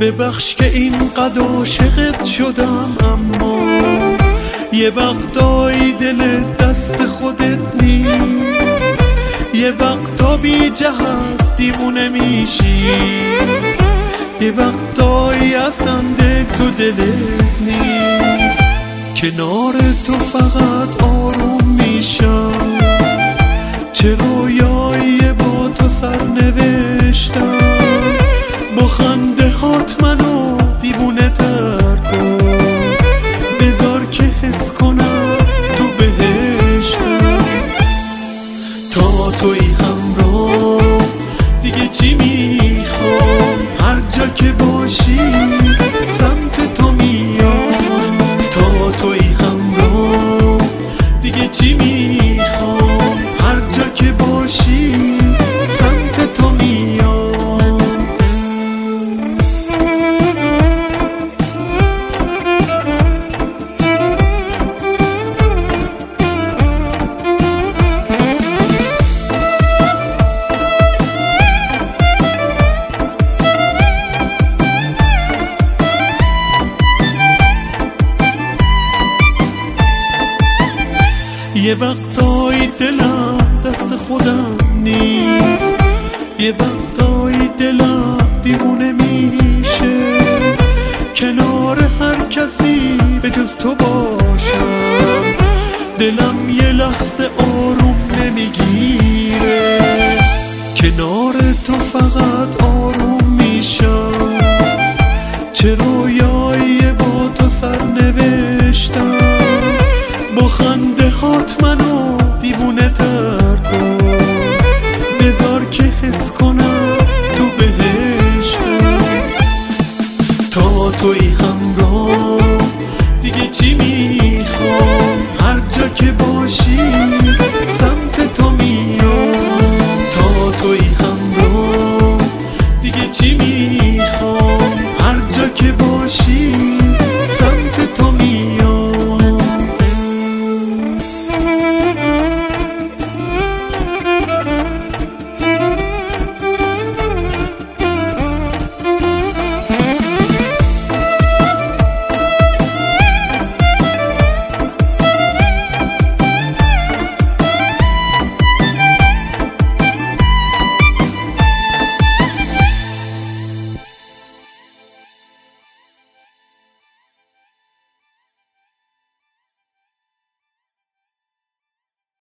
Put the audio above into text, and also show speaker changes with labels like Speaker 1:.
Speaker 1: ببخش که اینقدر عاشقت شدم، اما یه وقتایی دل دست خودت نیست، یه وقتا بی جهت دیوونه میشی، یه وقتایی اصلا دل تو دلت نیست. کنار تو فقط آروم میشم، چه رویایی با تو سر نوشتم، با خنده هات منو دیوونه تر کن، بذار که حس کنم تو بهشتم. تا توی همراه دیگه چی میخوام، هر جا که باشی سمت تو میام. تا توی همراه دیگه چی میخوام، هر جا که باشی سمت تو میام. یه وقتایی دلم دست خودم نیست، یه وقتایی دلم دیوونه میشه، کنار هر کسی به جز تو باشم، دلم یه لحظه